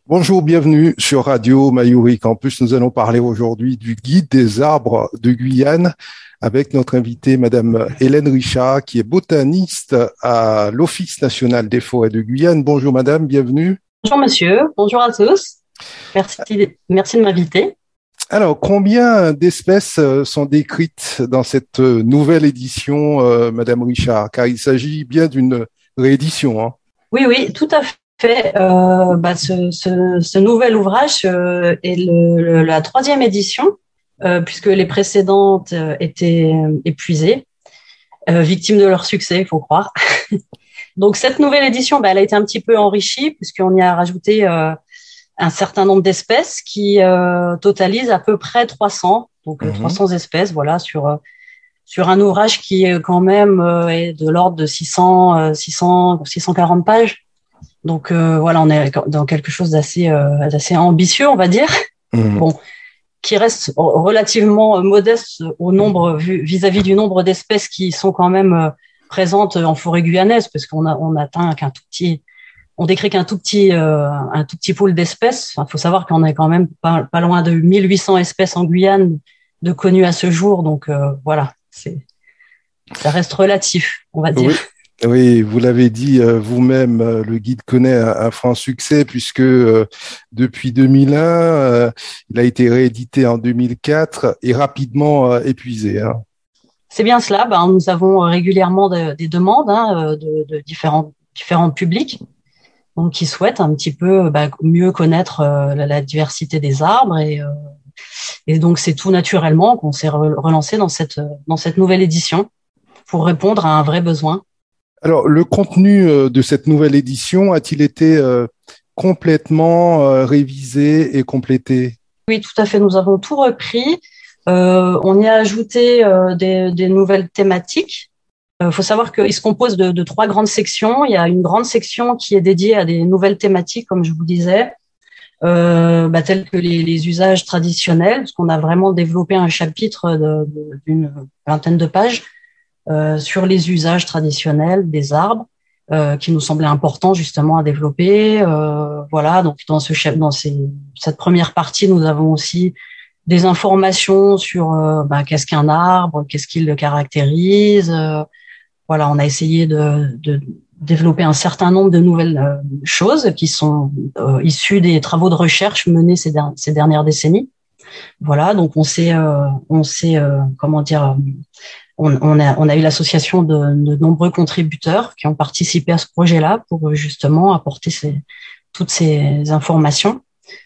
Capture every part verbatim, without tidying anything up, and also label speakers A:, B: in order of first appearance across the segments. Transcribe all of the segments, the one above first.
A: Bonjour, bienvenue sur Radio Mayuri Campus. Nous allons parler aujourd'hui du guide des arbres de Guyane avec notre invitée, Madame Hélène Richard, qui est botaniste à l'Office national des forêts de Guyane. Bonjour Madame, bienvenue.
B: Bonjour monsieur, bonjour à tous. Merci, merci de m'inviter.
A: Alors, combien d'espèces sont décrites dans cette nouvelle édition, euh, Madame Richard? Car il s'agit bien d'une réédition. Hein.
B: Oui, oui, tout à fait. Euh, bah, ce, ce, ce nouvel ouvrage euh, est le, le, la troisième édition, euh, puisque les précédentes euh, étaient épuisées, euh, victimes de leur succès, il faut croire. Donc, cette nouvelle édition, bah, elle a été un petit peu enrichie, puisqu'on y a rajouté euh, un certain nombre d'espèces qui euh, totalisent à peu près trois cents, donc mm-hmm. trois cents espèces, voilà, sur euh, sur un ouvrage qui est quand même euh, est de l'ordre de six cents, euh, six cents, six cent quarante pages. Donc euh, voilà, on est dans quelque chose d'assez euh, d'assez ambitieux, on va dire. Mm-hmm. Bon, qui reste relativement modeste au nombre vis-à-vis du nombre d'espèces qui sont quand même euh, présentes en forêt guyanaise, parce qu'on a on atteint qu'un tout petit On décrit qu'un tout petit, euh, un tout petit pool d'espèces. Il faut savoir qu'on est quand même pas, pas loin de mille huit cents espèces en Guyane de connues à ce jour. Donc euh, voilà, c'est, ça reste relatif, on va dire.
A: Oui. Oui, vous l'avez dit euh, vous-même, euh, le guide connaît un, un franc succès puisque euh, depuis deux mille un, euh, il a été réédité en deux mille quatre et rapidement euh, épuisé. Hein.
B: C'est bien cela. Ben, nous avons régulièrement de, des demandes hein, de, de différents, différents publics. Donc, qui souhaitent un petit peu bah, mieux connaître euh, la, la diversité des arbres et, euh, et donc c'est tout naturellement qu'on s'est re- relancé dans cette dans cette nouvelle édition pour répondre à un vrai besoin.
A: Alors, le contenu euh, de cette nouvelle édition a-t-il été euh, complètement euh, révisé et complété?
B: Oui, tout à fait. Nous avons tout repris. Euh, on y a ajouté euh, des, des nouvelles thématiques. Il euh, faut savoir qu'il se compose de, de trois grandes sections. Il y a une grande section qui est dédiée à des nouvelles thématiques, comme je vous disais, euh, bah, telles que les, les usages traditionnels, parce qu'on a vraiment développé un chapitre de, de, d'une vingtaine de pages euh, sur les usages traditionnels des arbres, euh, qui nous semblait important justement à développer. Euh, voilà, donc dans ce dans ces, cette première partie, nous avons aussi des informations sur euh, bah, qu'est-ce qu'un arbre, qu'est-ce qui le caractérise. Euh, Voilà, on a essayé de, de développer un certain nombre de nouvelles euh, choses qui sont euh, issues des travaux de recherche menés ces, der- ces dernières décennies. Voilà, donc on s'est, euh, on s'est, euh, comment dire, on, on a, on a eu l'association de, de nombreux contributeurs qui ont participé à ce projet-là pour justement apporter ces, toutes ces informations.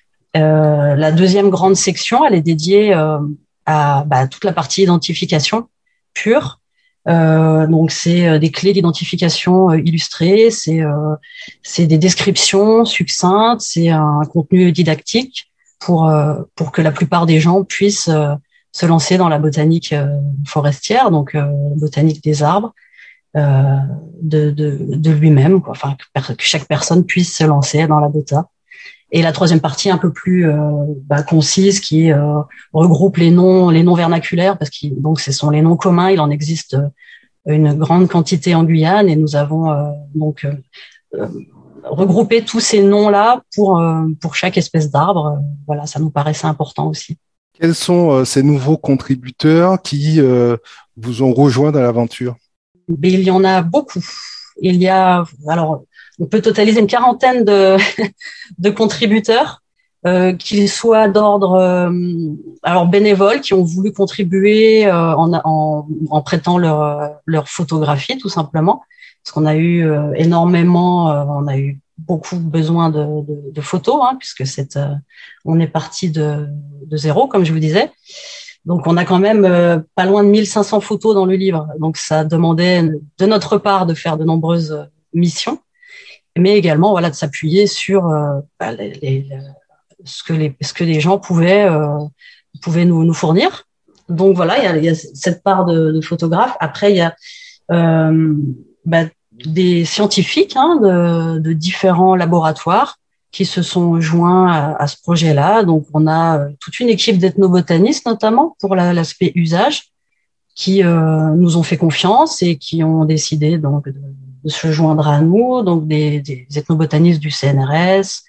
B: Euh, la deuxième grande section, elle est dédiée euh, à bah, toute la partie identification pure. Euh, donc c'est euh, des clés d'identification euh, illustrées, c'est euh, c'est des descriptions succinctes, c'est un contenu didactique pour euh, pour que la plupart des gens puissent euh, se lancer dans la botanique euh, forestière, donc euh, botanique des arbres, euh, de de de lui-même, quoi. Enfin que, per- que chaque personne puisse se lancer dans la bota. Et la troisième partie un peu plus euh, bah, concise qui euh, regroupe les noms les noms vernaculaires parce que donc ce sont les noms communs. Il en existe euh, une grande quantité en Guyane et nous avons euh, donc euh, euh, regroupé tous ces noms-là pour euh, pour chaque espèce d'arbre. Voilà, ça nous paraissait important aussi.
A: Quels sont euh, ces nouveaux contributeurs qui euh, vous ont rejoint dans l'aventure?
B: Mais il y en a beaucoup. Il y a alors on peut totaliser une quarantaine de, de contributeurs, euh, qu'ils soient d'ordre euh, alors bénévoles, qui ont voulu contribuer euh, en, en, en prêtant leur, leur photographie, tout simplement, parce qu'on a eu euh, énormément, euh, on a eu beaucoup besoin de, de, de photos, hein, puisque c'est, euh, on est parti de, de zéro, comme je vous disais. Donc, on a quand même euh, pas loin de mille cinq cents photos dans le livre. Donc, ça demandait de notre part de faire de nombreuses missions, mais également voilà de s'appuyer sur euh, bah, les, les, ce que les ce que les gens pouvaient euh, pouvaient nous nous fournir. Donc voilà, il y a, il y a cette part de, de photographes. Après, il y a euh, bah, des scientifiques hein, de, de différents laboratoires qui se sont joints à, à ce projet-là. Donc on a euh, toute une équipe d'ethnobotanistes notamment pour la, l'aspect usage qui euh, nous ont fait confiance et qui ont décidé donc de de se joindre à nous, donc des, des ethnobotanistes du C N R S,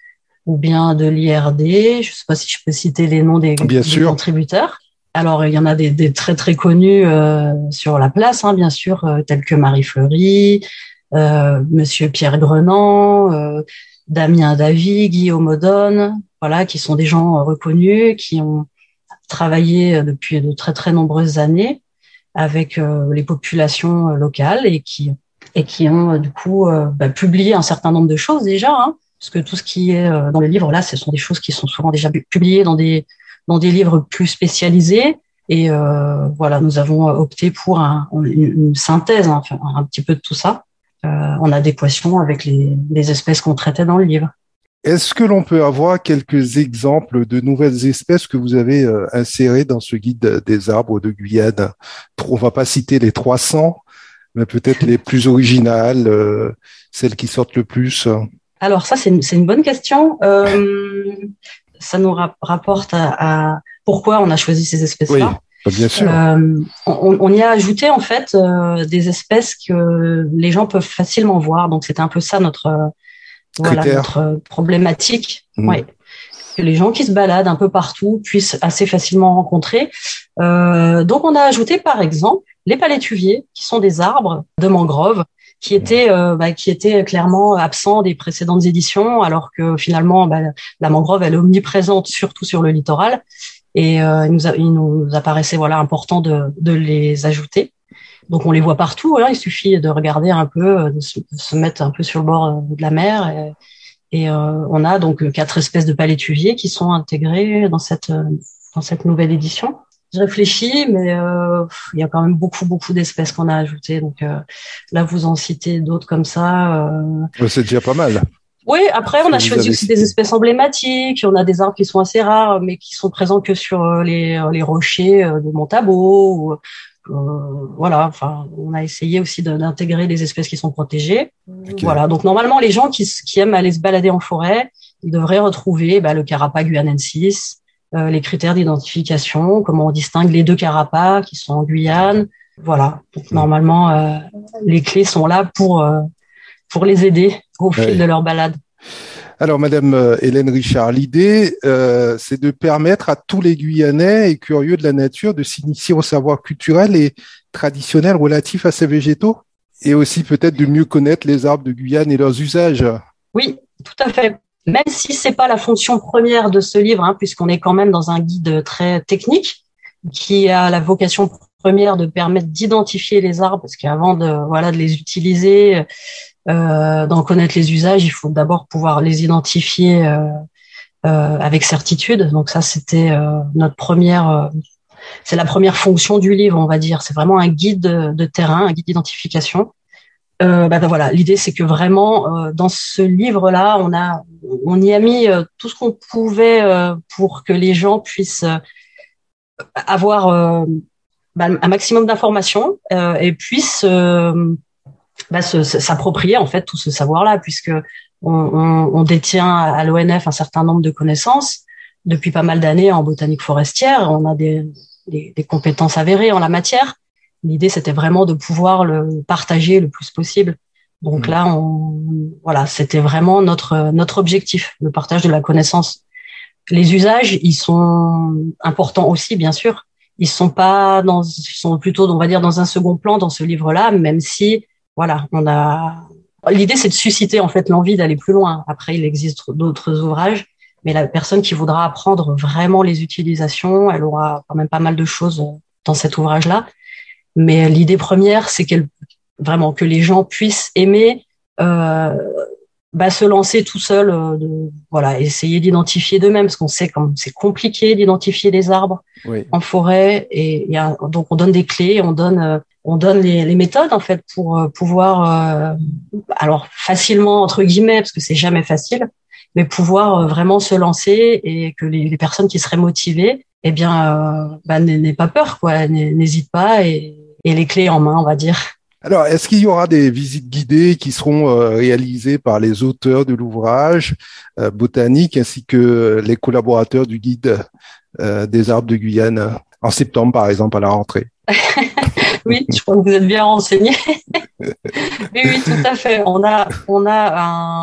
B: ou bien de l'I R D. Je ne sais pas si je peux citer les noms des,
A: bien
B: des
A: sûr.
B: contributeurs. Alors, il y en a des, des très, très connus euh, sur la place, hein, bien sûr, euh, tels que Marie Fleury, euh, Monsieur Pierre Grenand, euh, Damien Davy, Guillaume Odone, voilà, qui sont des gens euh, reconnus, qui ont travaillé depuis de très, très nombreuses années avec euh, les populations euh, locales et qui, et qui ont, euh, du coup, euh, bah, publié un certain nombre de choses déjà, hein, parce que tout ce qui est euh, dans le livre, là, ce sont des choses qui sont souvent déjà publiées dans des dans des livres plus spécialisés. Et euh, voilà, nous avons opté pour un, une, une synthèse, hein, enfin, un petit peu de tout ça, euh, en adéquation avec les, les espèces qu'on traitait dans le livre.
A: Est-ce que l'on peut avoir quelques exemples de nouvelles espèces que vous avez euh, insérées dans ce guide des arbres de Guyane? On va pas citer les trois cents, mais peut-être les plus originales, euh, celles qui sortent le plus.
B: Alors ça, c'est une, c'est une bonne question. Euh, ça nous ra- rapporte à, à pourquoi on a choisi ces espèces-là.
A: Oui, bien sûr.
B: Euh, on, on y a ajouté en fait euh, des espèces que les gens peuvent facilement voir. Donc c'était un peu ça notre euh, voilà notre problématique. Mmh. Ouais. Que les gens qui se baladent un peu partout puissent assez facilement rencontrer. Euh, donc on a ajouté par exemple les palétuviers, qui sont des arbres de mangrove qui étaient euh, bah, qui étaient clairement absents des précédentes éditions, alors que finalement bah, la mangrove elle est omniprésente surtout sur le littoral, et euh, il, nous a, il nous apparaissait voilà important de, de les ajouter. Donc on les voit partout, voilà, il suffit de regarder un peu, de se, de se mettre un peu sur le bord de la mer, et, et euh, on a donc quatre espèces de palétuviers qui sont intégrées dans cette dans cette nouvelle édition. Je réfléchis, mais euh, il y a quand même beaucoup, beaucoup d'espèces qu'on a ajoutées. Donc euh, là, vous en citez d'autres comme ça. Euh...
A: C'est déjà pas mal.
B: Oui, après, on a choisi aussi cité. des espèces emblématiques. On a des arbres qui sont assez rares, mais qui sont présents que sur les, les rochers de Montabo. Ou, euh, voilà, enfin, on a essayé aussi de, d'intégrer les espèces qui sont protégées. Okay. Voilà, donc normalement, les gens qui, qui aiment aller se balader en forêt, ils devraient retrouver bah, le carapa guyanensis, Euh, les critères d'identification, comment on distingue les deux carapas qui sont en Guyane. Voilà. Donc, normalement, euh, les clés sont là pour, euh, pour les aider au fil oui. de leur balade.
A: Alors, Madame Hélène Richard, l'idée, euh, c'est de permettre à tous les Guyanais et curieux de la nature de s'initier au savoir culturel et traditionnel relatif à ces végétaux, et aussi peut-être de mieux connaître les arbres de Guyane et leurs usages.
B: Oui, tout à fait. Même si c'est pas la fonction première de ce livre, hein, puisqu'on est quand même dans un guide très technique qui a la vocation première de permettre d'identifier les arbres, parce qu'avant de voilà de les utiliser, euh, d'en connaître les usages, il faut d'abord pouvoir les identifier euh, euh, avec certitude. Donc ça, c'était euh, notre première, euh, c'est la première fonction du livre, on va dire. C'est vraiment un guide de, de terrain, un guide d'identification. Euh, bah, bah voilà, l'idée c'est que vraiment euh, dans ce livre-là, on a, on y a mis euh, tout ce qu'on pouvait euh, pour que les gens puissent euh, avoir euh, bah, un maximum d'informations euh, et puissent euh, bah, se, se, s'approprier en fait tout ce savoir-là, puisque on, on, on détient à l'O N F un certain nombre de connaissances depuis pas mal d'années en botanique forestière. On a des, des, des compétences avérées en la matière. L'idée, c'était vraiment de pouvoir le partager le plus possible. Donc mmh. là, on, voilà, c'était vraiment notre notre objectif, le partage de la connaissance. Les usages, ils sont importants aussi, bien sûr. Ils sont pas dans, ils sont plutôt, on va dire, dans un second plan dans ce livre-là, même si, voilà, on a. L'idée, c'est de susciter en fait l'envie d'aller plus loin. Après, il existe d'autres ouvrages, mais la personne qui voudra apprendre vraiment les utilisations, elle aura quand même pas mal de choses dans cet ouvrage-là. Mais l'idée première, c'est qu'elle, vraiment que les gens puissent aimer euh, bah, se lancer tout seul, euh, de, voilà, essayer d'identifier d'eux-mêmes, parce qu'on sait comme c'est compliqué d'identifier les arbres oui. en forêt, et, et donc on donne des clés, on donne, euh, on donne les, les méthodes en fait pour euh, pouvoir, euh, alors facilement entre guillemets, parce que c'est jamais facile, mais pouvoir euh, vraiment se lancer et que les, les personnes qui seraient motivées, eh bien, euh, bah, n'aie pas peur, quoi, n'hésite pas et et les clés en main, on va dire.
A: Alors, est-ce qu'il y aura des visites guidées qui seront euh, réalisées par les auteurs de l'ouvrage euh, botanique ainsi que les collaborateurs du guide euh, des arbres de Guyane en septembre, par exemple, à la rentrée?
B: Oui, je crois que vous êtes bien renseignés. Mais oui, tout à fait. On a, on a un,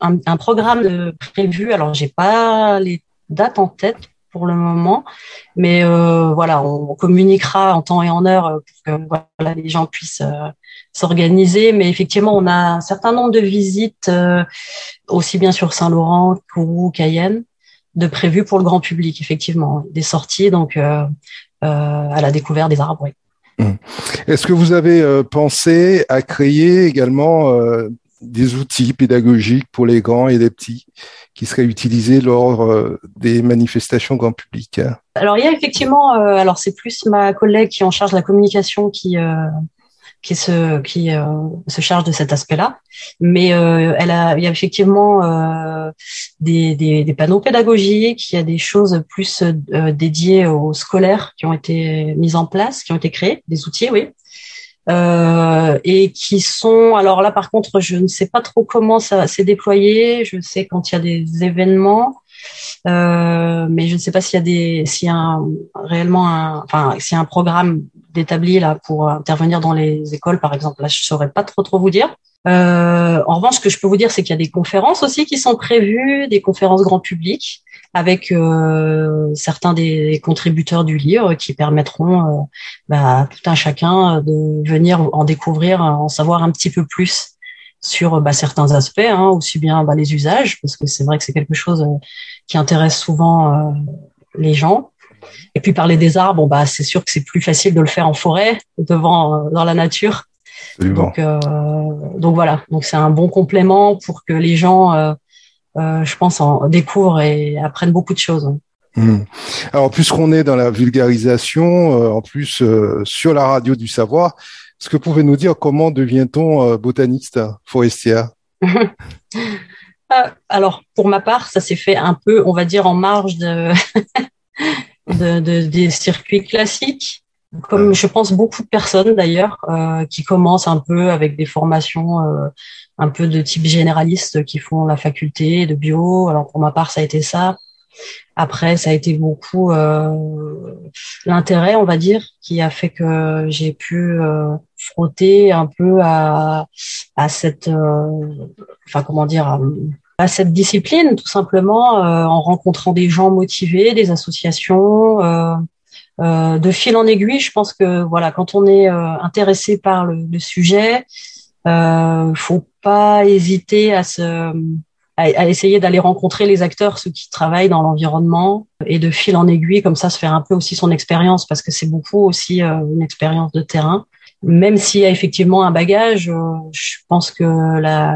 B: un, un programme de, prévu. Alors, j'ai pas les dates en tête pour le moment, mais euh, voilà, on, on communiquera en temps et en heure pour que voilà, les gens puissent euh, s'organiser. Mais effectivement, on a un certain nombre de visites, euh, aussi bien sur Saint-Laurent, Kourou, Cayenne, de prévues pour le grand public, effectivement, des sorties donc euh, euh, à la découverte des arbres. Oui.
A: Est-ce que vous avez euh, pensé à créer également euh, des outils pédagogiques pour les grands et les petits qui seraient utilisés lors euh, des manifestations grand public, hein?
B: Alors il y a effectivement, euh, alors c'est plus ma collègue qui est en charge de la communication qui euh, qui se qui euh, se charge de cet aspect-là, mais euh, elle a il y a effectivement euh, des, des des panneaux pédagogiques, il y a des choses plus euh, dédiées aux scolaires qui ont été mises en place, qui ont été créées, des outils, oui. Euh, et qui sont, alors là par contre je ne sais pas trop comment ça s'est déployé, je sais quand il y a des événements, euh, mais je ne sais pas s'il y a des, s'il y a un, réellement un, enfin s'il y a un programme d'établi là pour intervenir dans les écoles par exemple, là je saurais pas trop trop vous dire. Euh, en revanche, ce que je peux vous dire, c'est qu'il y a des conférences aussi qui sont prévues, des conférences grand public, avec euh, certains des contributeurs du livre qui permettront euh, bah, à tout un chacun de venir en découvrir, en savoir un petit peu plus sur bah, certains aspects, hein, aussi bien bah, les usages, parce que c'est vrai que c'est quelque chose euh, qui intéresse souvent euh, les gens. Et puis parler des arbres, bon bah c'est sûr que c'est plus facile de le faire en forêt, devant euh, dans la nature.
A: Absolument.
B: Donc, euh, donc voilà. Donc c'est un bon complément pour que les gens, euh, euh, je pense, en découvrent et apprennent beaucoup de choses.
A: Mmh. Alors, puisqu'on est dans la vulgarisation, euh, en plus euh, sur la radio du savoir, est-ce que vous pouvez nous dire comment devient-on euh, botaniste forestière?
B: Alors, pour ma part, ça s'est fait un peu, on va dire, en marge de, de, de des circuits classiques. Comme je pense beaucoup de personnes d'ailleurs euh, qui commencent un peu avec des formations euh, un peu de type généraliste qui font la faculté de bio. Alors pour ma part ça a été ça. Après ça a été beaucoup euh, l'intérêt on va dire qui a fait que j'ai pu euh, frotter un peu à à cette euh, enfin comment dire à, à cette discipline tout simplement euh, en rencontrant des gens motivés, des associations. Euh, Euh, de fil en aiguille, je pense que voilà, quand on est euh, intéressé par le, le sujet, euh, faut pas hésiter à se, à, à essayer d'aller rencontrer les acteurs, ceux qui travaillent dans l'environnement, et de fil en aiguille, comme ça, se faire un peu aussi son expérience, parce que c'est beaucoup aussi euh, une expérience de terrain. Même s'il y a effectivement un bagage, euh, je pense que la,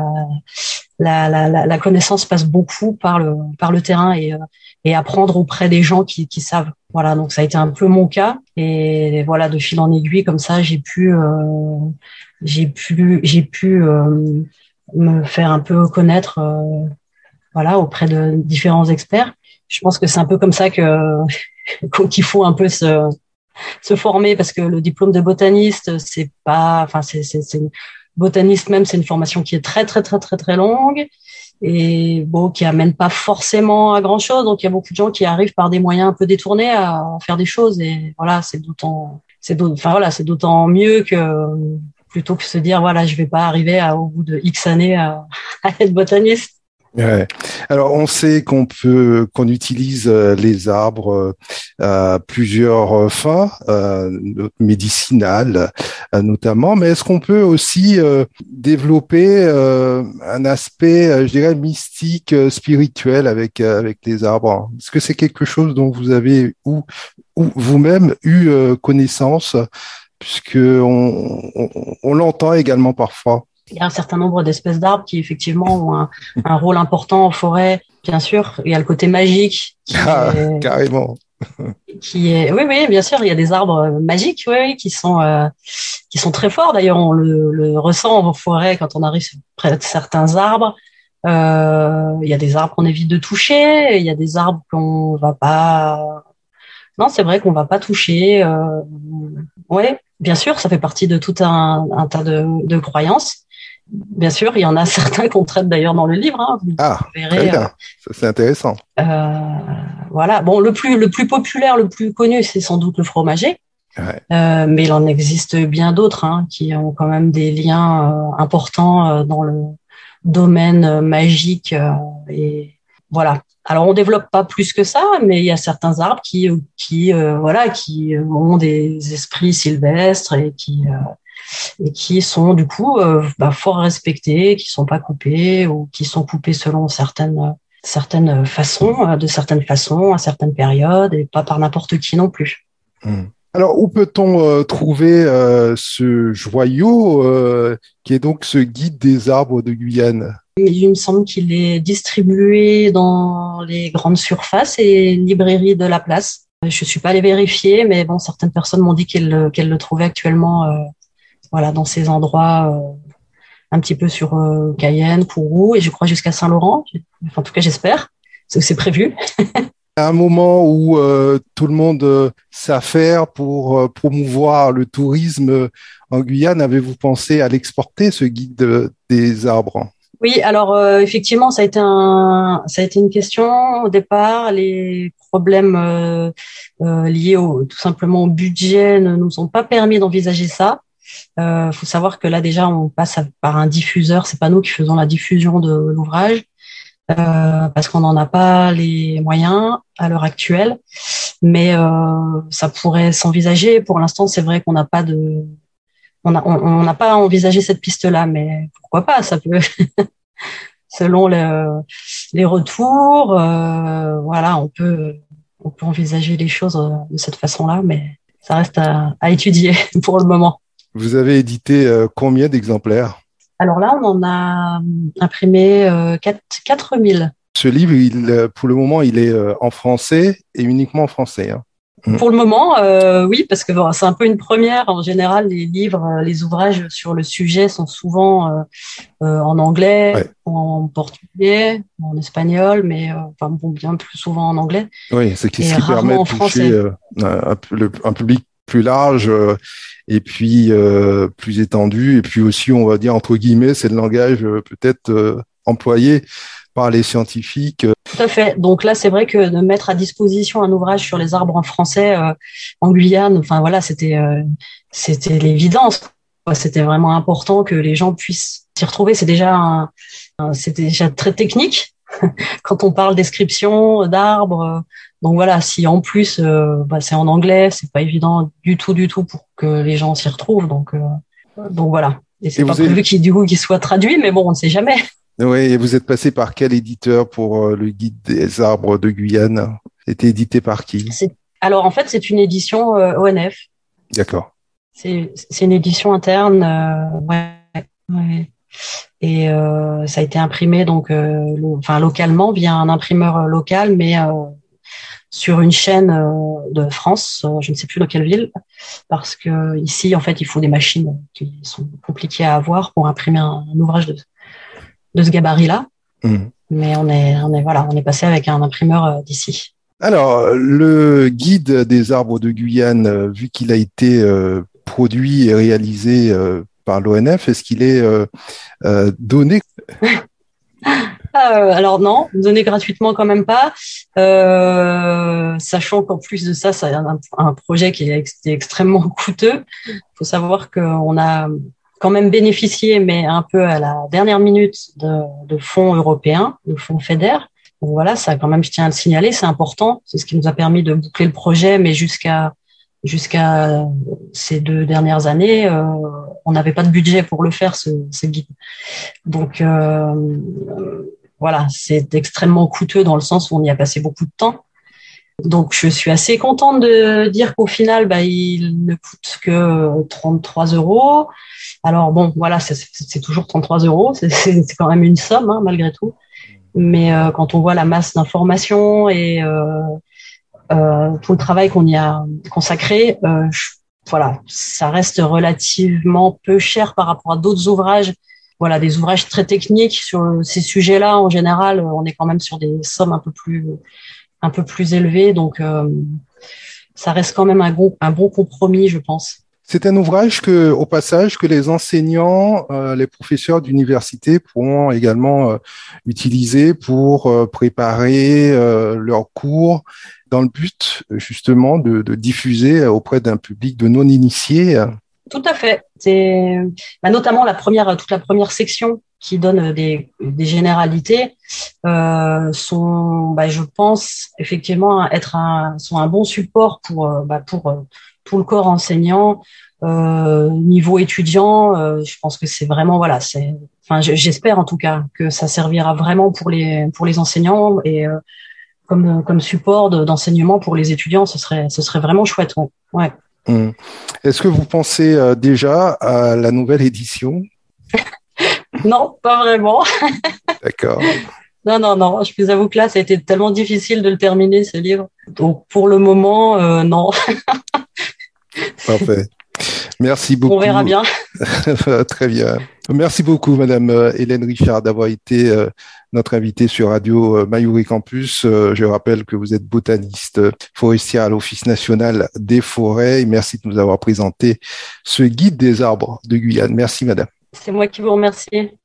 B: la, la, la connaissance passe beaucoup par le, par le terrain et, euh, et apprendre auprès des gens qui, qui savent. Voilà, donc ça a été un peu mon cas et voilà, de fil en aiguille comme ça, j'ai pu, euh, j'ai pu, j'ai pu euh, me faire un peu connaître, euh, voilà, auprès de différents experts. Je pense que c'est un peu comme ça que qu'il faut un peu se se former parce que le diplôme de botaniste, c'est pas, enfin c'est c'est c'est botaniste même, c'est une formation qui est très très très très très longue. Et bon, qui amène pas forcément à grand chose. Donc, il y a beaucoup de gens qui arrivent par des moyens un peu détournés à faire des choses. Et voilà, c'est d'autant, c'est d'autant, enfin voilà, c'est d'autant mieux que plutôt que se dire voilà, je vais pas arriver à, au bout de X années à, à être botaniste.
A: Ouais. Alors, on sait qu'on peut, qu'on utilise les arbres à plusieurs fins, euh, médicinales notamment, mais est-ce qu'on peut aussi euh, développer euh, un aspect, je dirais, mystique, spirituel avec avec les arbres? Est-ce que c'est quelque chose dont vous avez ou, ou vous-même eu euh, connaissance, puisque on, on, on l'entend également parfois?
B: Il y a un certain nombre d'espèces d'arbres qui effectivement ont un, un rôle important en forêt, bien sûr. Il y a le côté magique qui
A: ah,
B: est
A: carrément.
B: Qui est, oui, oui, bien sûr, il y a des arbres magiques, oui, oui qui sont euh, qui sont très forts. D'ailleurs, on le, le ressent en forêt quand on arrive près de certains arbres. Euh, il y a des arbres qu'on évite de toucher, il y a des arbres qu'on va pas. Non, c'est vrai qu'on va pas toucher. Euh... Ouais, bien sûr, ça fait partie de tout un, un tas de, de croyances. Bien sûr, il y en a certains qu'on traite d'ailleurs dans le livre. Hein, vous
A: ah,
B: verrez,
A: très bien.
B: Euh,
A: ça, c'est intéressant.
B: Euh, voilà. Bon, le plus le plus populaire, le plus connu, c'est sans doute le fromager.
A: Ouais.
B: Euh, mais il en existe bien d'autres hein, qui ont quand même des liens euh, importants euh, dans le domaine magique euh, et voilà. Alors on développe pas plus que ça, mais il y a certains arbres qui qui euh, voilà qui ont des esprits sylvestres et qui euh, et qui sont du coup euh, bah, fort respectés, qui sont pas coupés ou qui sont coupés selon certaines certaines façons, de certaines façons, à certaines périodes et pas par n'importe qui non plus.
A: Mmh. Alors, où peut-on euh, trouver euh, ce joyau euh, qui est donc ce guide des arbres de Guyane?
B: Il me semble qu'il est distribué dans les grandes surfaces et librairies de la place. Je suis pas allée vérifier, mais bon, certaines personnes m'ont dit qu'elles qu'elles le trouvaient actuellement, euh, voilà, dans ces endroits, euh, un petit peu sur euh, Cayenne, Kourou, et je crois jusqu'à Saint-Laurent. Enfin, en tout cas, j'espère. C'est c'est prévu.
A: À un moment où euh, tout le monde euh, s'affaire pour euh, promouvoir le tourisme euh, en Guyane, avez-vous pensé à l'exporter, ce guide de- des arbres?
B: Oui, alors euh, effectivement, ça a été un, ça a été une question au départ. Les problèmes euh, euh, liés au, tout simplement au budget ne nous ont pas permis d'envisager ça. Euh, faut savoir que là déjà, on passe à- par un diffuseur. C'est pas nous qui faisons la diffusion de l'ouvrage euh, parce qu'on n'en a pas les moyens à l'heure actuelle. Mais euh, ça pourrait s'envisager. Pour l'instant, c'est vrai qu'on n'a pas de, on a, on on n'a pas envisagé cette piste-là, mais pourquoi pas? Ça peut. Selon le, les retours, euh, voilà, on peut, on peut envisager les choses euh, de cette façon-là, mais ça reste à, à étudier pour le moment.
A: Vous avez édité euh, combien d'exemplaires?
B: Alors là, on en a imprimé euh, quatre mille.
A: Ce livre, il, euh, pour le moment, il est euh, en français et uniquement en français, hein. Mm.
B: Pour le moment, euh, oui, parce que bon, c'est un peu une première. En général, les livres, euh, les ouvrages sur le sujet sont souvent euh, euh, en anglais,
A: Ouais.
B: en portugais, en espagnol, mais euh, enfin bon, bien plus souvent en anglais
A: Oui, c'est ce
B: et
A: qui permet
B: rarement
A: de
B: en
A: toucher
B: français.
A: euh, un, un- un public plus large euh, et puis euh, plus étendu. Et puis aussi, on va dire, entre guillemets, c'est le langage euh, peut-être euh, employé par les scientifiques.
B: Tout à fait. Donc là, c'est vrai que de mettre à disposition un ouvrage sur les arbres en français euh, en Guyane, enfin voilà, c'était euh, c'était l'évidence, quoi. C'était vraiment important que les gens puissent s'y retrouver. C'est déjà un, un- c'est déjà très technique quand on parle description d'arbres. Donc voilà, si en plus euh, bah, c'est en anglais, c'est pas évident du tout, du tout pour que les gens s'y retrouvent. Donc euh, donc voilà. Et
A: Et
B: c'est pas
A: vous êtes,
B: prévu qu'il du coup qu'il soit traduit, mais bon, on ne sait jamais.
A: oui, et vous êtes passé par quel éditeur pour euh, le guide des arbres de Guyane? C'était édité par qui?
B: C'est, alors en fait, c'est une édition euh, O N F.
A: D'accord.
B: C'est, c'est une édition interne, euh, ouais, ouais. Et euh, ça a été imprimé donc, euh, lo- enfin localement via un imprimeur local, mais euh, sur une chaîne euh, de France, euh, je ne sais plus dans quelle ville, parce que ici en fait il faut des machines qui sont compliquées à avoir pour imprimer un, un ouvrage de, de ce gabarit-là.
A: Mhm.
B: Mais on est, on est voilà, on est passé avec un imprimeur euh, d'ici.
A: Alors, le guide des arbres de Guyane, euh, vu qu'il a été euh, produit et réalisé euh, par l'O N F, est-ce qu'il est euh, euh, donné?
B: Euh, alors non, donner gratuitement quand même pas, euh, sachant qu'en plus de ça, c'est un, un projet qui est ex- extrêmement coûteux. Il faut savoir qu'on a quand même bénéficié, mais un peu à la dernière minute, de, de fonds européens, de fonds FEDER. Donc voilà, ça quand même, je tiens à le signaler, c'est important. C'est ce qui nous a permis de boucler le projet, mais jusqu'à jusqu'à ces deux dernières années, euh, on n'avait pas de budget pour le faire, ce, ce guide. Donc euh, voilà, c'est extrêmement coûteux dans le sens où on y a passé beaucoup de temps. Donc je suis assez contente de dire qu'au final, bah, il ne coûte que trente-trois euros. Alors bon, voilà, c'est, c'est toujours trente-trois euros, c'est, c'est quand même une somme hein, malgré tout. Mais euh, quand on voit la masse d'informations et euh, euh, tout le travail qu'on y a consacré, euh, je, voilà, ça reste relativement peu cher par rapport à d'autres ouvrages. Voilà, des ouvrages très techniques sur ces sujets-là. En général, on est quand même sur des sommes un peu plus, un peu plus élevées. Donc, euh, ça reste quand même un bon, un bon compromis, je pense.
A: C'est un ouvrage que, au passage, que les enseignants, euh, les professeurs d'université pourront également euh, utiliser pour euh, préparer euh, leurs cours dans le but justement de, de diffuser auprès d'un public de non-initiés.
B: Tout à fait. C'est bah, notamment la première, toute la première section qui donnent des, des généralités, euh, sont, bah, je pense, effectivement, être un, sont un bon support pour, euh, bah, pour euh, tout le corps enseignant. Euh, niveau étudiant, euh, je pense que c'est vraiment, voilà, c'est, enfin, j'espère en tout cas que ça servira vraiment pour les, pour les enseignants et euh, comme, comme support de, d'enseignement pour les étudiants, ce serait, ce serait vraiment chouette. Ouais. Ouais.
A: Hum. Est-ce que vous pensez euh, déjà à la nouvelle édition?
B: Non, pas vraiment.
A: D'accord.
B: Non, non, non. Je vous avoue que là, ça a été tellement difficile de le terminer, ce livre. Donc, pour le moment, euh, non.
A: Parfait. Merci beaucoup.
B: On verra bien.
A: Très bien. Merci beaucoup, Madame Hélène Richard, d'avoir été euh, notre invitée sur Radio euh, Mayuri Campus. Euh, je rappelle que vous êtes botaniste forestière à l'Office national des forêts. Et merci de nous avoir présenté ce guide des arbres de Guyane. Merci, Madame.
B: C'est moi qui vous remercie.